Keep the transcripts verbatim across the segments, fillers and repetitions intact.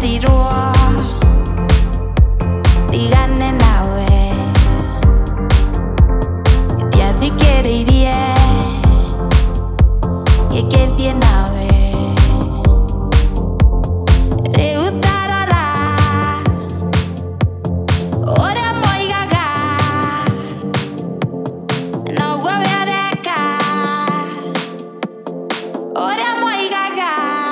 nderirwo tigane nawe ndiathikiririe ngĩkĩthiĩ nawe rĩu tarora ũrĩa moigaga noguo we ũreka ũrĩa moigaga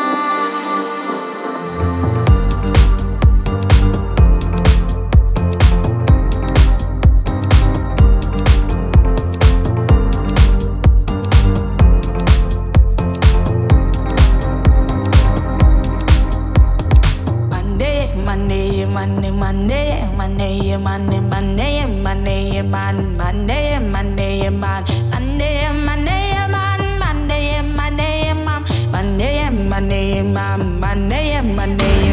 Money, money, money, money, money, money, money, money, man, money, money, man, money, money, man, money, money, man, money, money, man, money, money.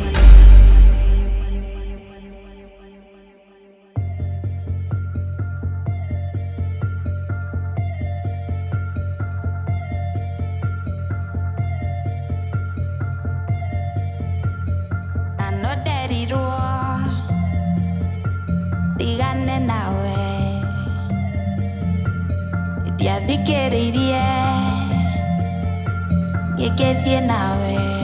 No nderirwo tigane nawe ndiathikĩrĩirie ngĩkĩthiĩ nawe